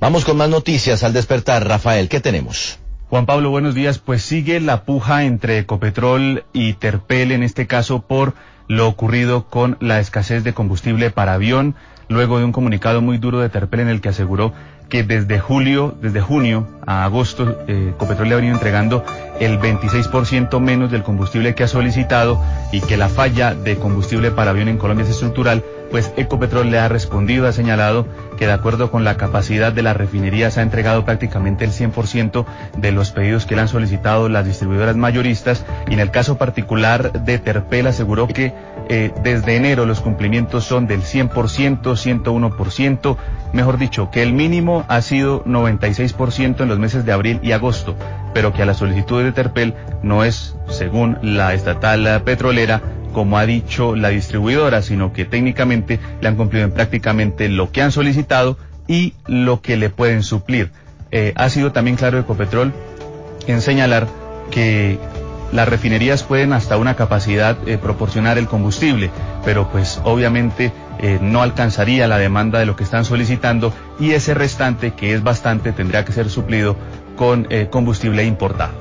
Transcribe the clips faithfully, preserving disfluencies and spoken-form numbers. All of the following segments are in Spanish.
Vamos con más noticias al despertar. Rafael, ¿qué tenemos? Juan Pablo, buenos días. Pues sigue la puja entre Ecopetrol y Terpel, en este caso por lo ocurrido con la escasez de combustible para avión, luego de un comunicado muy duro de Terpel en el que aseguró que desde julio, desde junio a agosto, eh, Ecopetrol le ha venido entregando el veintiséis por ciento menos del combustible que ha solicitado y que la falla de combustible para avión en Colombia es estructural. Pues Ecopetrol le ha respondido, ha señalado que de acuerdo con la capacidad de las refinerías ha entregado prácticamente el cien por ciento de los pedidos que le han solicitado las distribuidoras mayoristas, y en el caso particular de Terpel aseguró que eh, desde enero los cumplimientos son del cien por ciento, ciento uno por ciento, mejor dicho, que el mínimo ha sido noventa y seis por ciento en los meses de abril y agosto, pero que a las solicitudes de Terpel no es, según la estatal petrolera, como ha dicho la distribuidora, sino que técnicamente le han cumplido en prácticamente lo que han solicitado y lo que le pueden suplir. Eh, ha sido también claro Ecopetrol en señalar que las refinerías pueden hasta una capacidad eh, proporcionar el combustible, pero pues obviamente eh, no alcanzaría la demanda de lo que están solicitando, y ese restante, que es bastante, tendrá que ser suplido con eh, combustible importado.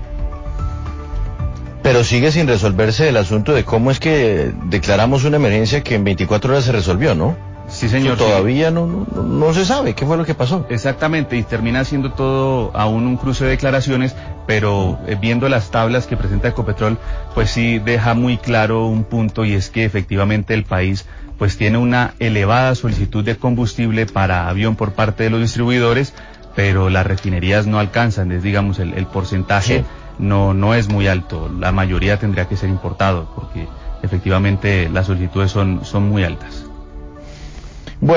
Pero sigue sin resolverse el asunto de cómo es que declaramos una emergencia que en veinticuatro horas se resolvió, ¿no? Sí, señor. Eso todavía sí. no, no, no se sabe qué fue lo que pasó. Exactamente, y termina siendo todo aún un cruce de declaraciones, pero eh, viendo las tablas que presenta Ecopetrol, pues sí deja muy claro un punto, y es que efectivamente el país pues tiene una elevada solicitud de combustible para avión por parte de los distribuidores, pero las refinerías no alcanzan, es digamos el, el porcentaje. Sí. No, no es muy alto, la mayoría tendría que ser importado, porque efectivamente las solicitudes son, son muy altas.